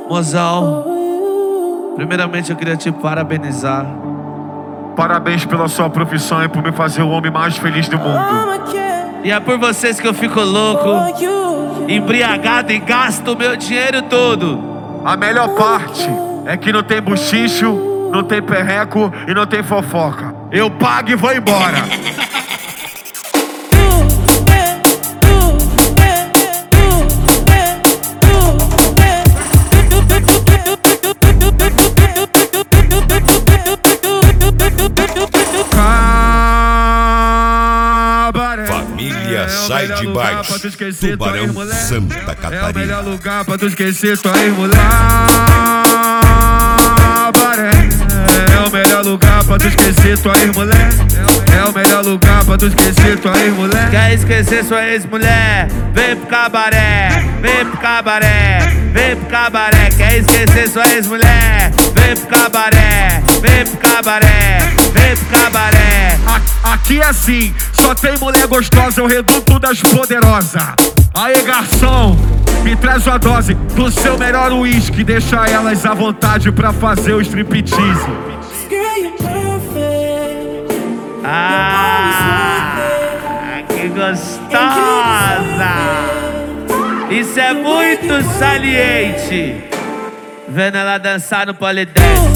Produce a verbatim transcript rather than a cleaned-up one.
Mozão, primeiramente eu queria te parabenizar. Parabéns pela sua profissão e por me fazer o homem mais feliz do mundo. E é por vocês que eu fico louco, embriagado e gasto o meu dinheiro todo. A melhor parte é que não tem buchicho, não tem perreco e não tem fofoca. Eu pago e vou embora. Família Sai de Baixo, Tubarão, Santa Catarina. É o melhor lugar pra tu esquecer tua ex-mulher. É o melhor lugar pra tu esquecer tua ex-mulher. É o melhor lugar pra tu esquecer tua ex-mulher. Quer esquecer sua ex-mulher? Vem pro cabaré, vem pro cabaré, vem pro cabaré. Quer esquecer sua ex-mulher? Vem pro cabaré, vem pro cabaré, vem pro cabaré. Aqui é assim, só tem mulher gostosa, é o reduto das poderosas. Aê, garçom, me traz uma dose do seu melhor uísque. Deixa elas à vontade pra fazer o striptease. Ah, que gostosa! Isso é muito saliente. Vendo ela dançar no polidense.